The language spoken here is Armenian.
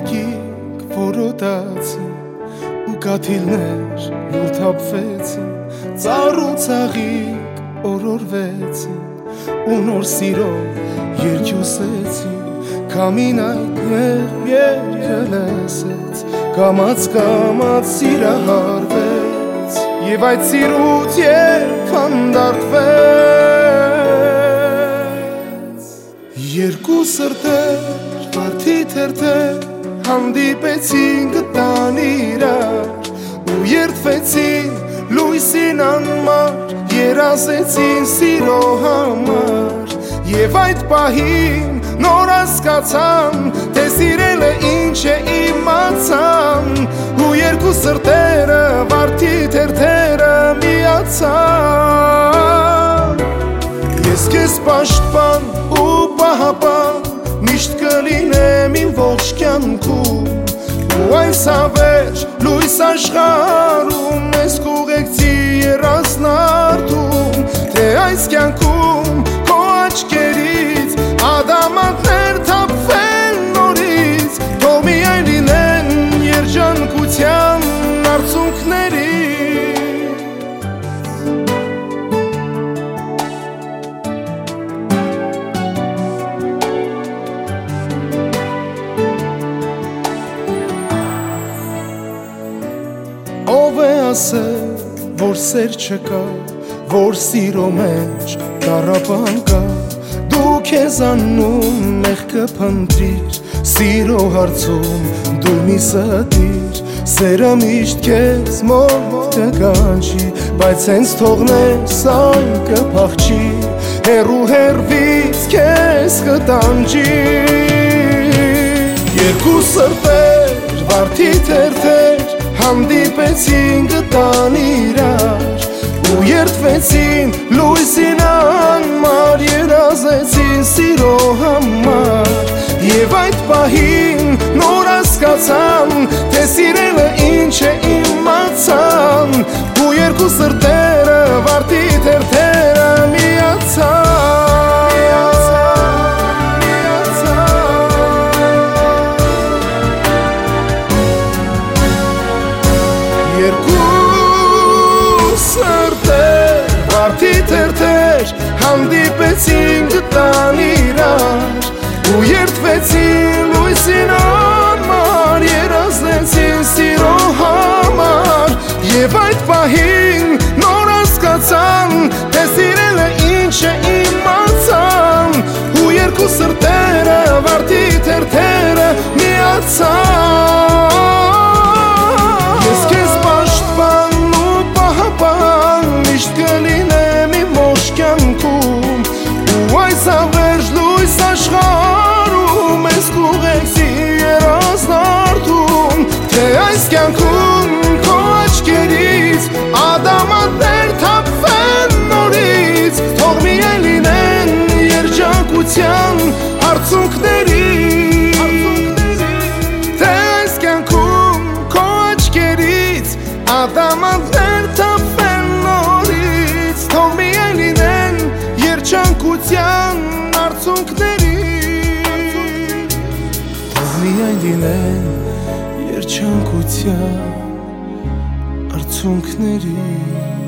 երկիկ որոտացին ու կաթիլներ լուր թափվեցին ծառ ու ցաղիկ օրորվեցին ու նոր սիրով երկյուսեցին քամին այդ երկը լսեց կամաց սիրահարվեց եւ այդ սիրուց երբ հանդարտվեց երկու սրտեր վարդի թերթեր հանդիպեցին գտան իրար ու երդվեցին լույսին անմար երազեցին սիրո համար եւ այդ պահին նոր հասկացան թե սիրելը ինչ է իմացան ու երկու սրտերը վարդի թերթերը միացան ես քեզ պաշտպան ու պահապան միշտ կլինեմ իմ ողջ կյանքում ու այս հավերժ լույս աշխարհում ես կուղեկցի երազնարդում թե այս կյանքում քո աչքերից ադամանդներ թափվեն նորից թող միայն լինեն երջանկության արցունքների ով է ասել որ սեր չկա որ սիրո մեջ տառապան կա դու քեզ անում մեղքը փնտրիր սիրո հարցում դու մի ստիր սերը միշտ քեզ մոտ կանչի բայց հենց թողնես այն կփախչի հեռու հեռվից քեզ կտանջի երկու սրտեր վարդի թերթեր հանդիպեցին գտան իրար ու երդվեցին լույսին անմար երազեցին սիրո համար եւ այդ պահին նոր հասկացան թե սիրելը ինչ է իմացան ու երկու սրտերը վարդի թերթերը հանդիպեցին գտան իրար ու երդվեցին լույսին անմար երազեցին սիրո համար եւ այդ պահին նոր հասկացան թե սիրելը ինչ է իմացան ու երկու սրտերը վարդի թերթերը միացան ես քեզ պաշտպան ու պահապան միշտ կլինեմ իմ ողջ կյանքում այս հավերժ լույս աշխարհում ես կուղեկցի երազնարդում թե այս կյանքում քո աչքերից ադամանդներ թափվեն նորից թող միայն լինեն երջանկության արցունքների թե այս կյանքում քո աչքերից ադամանդներ թափվեն նորից թող միայն լինեն երջանկության արցունքների թող միայն լինեն երջանկության արցունքների